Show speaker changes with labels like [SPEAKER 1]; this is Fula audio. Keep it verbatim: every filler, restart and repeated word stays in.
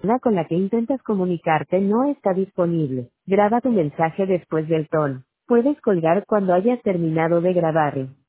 [SPEAKER 1] La con la que intentas comunicarte no está disponible. Graba tu mensaje después del tono. Puedes colgar cuando hayas terminado de grabarlo.